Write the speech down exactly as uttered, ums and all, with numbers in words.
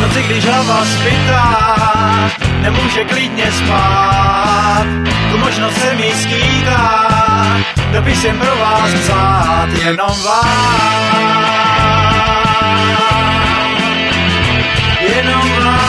noci, když hlava spytá, nemůže klidně spát, tu možnost se mi skýtá, dopisem pro vás psát, jenom vám, jenom vám.